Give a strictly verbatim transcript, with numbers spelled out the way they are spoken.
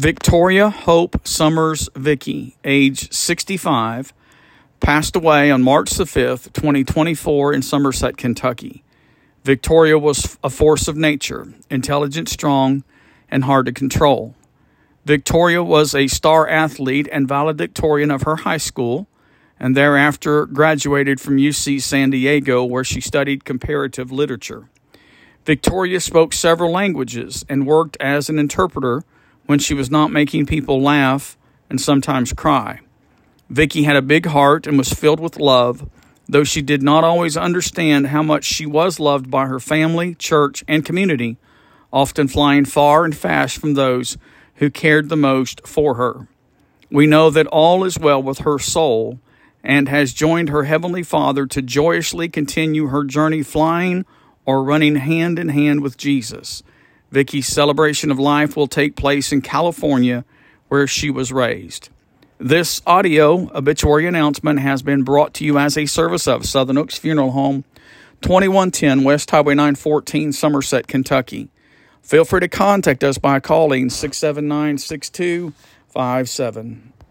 Victoria Hope Summers Vicky, age sixty-five, passed away on March the fifth, twenty twenty-four in Somerset, Kentucky. Victoria was a force of nature, intelligent, strong, and hard to control. Victoria was a star athlete and valedictorian of her high school, and thereafter graduated from U C San Diego, where she studied comparative literature. Victoria spoke several languages and worked as an interpreter when she was not making people laugh and sometimes cry. Vicky had a big heart and was filled with love, though she did not always understand how much she was loved by her family, church, and community, often flying far and fast from those who cared the most for her. We know that all is well with her soul and has joined her Heavenly Father to joyously continue her journey flying or running hand in hand with Jesus. Vicky's celebration of life will take place in California, where she was raised. This audio obituary announcement has been brought to you as a service of Southern Oaks Funeral Home, twenty-one ten West Highway nine fourteen, Somerset, Kentucky. Feel free to contact us by calling six seven nine, six two five seven.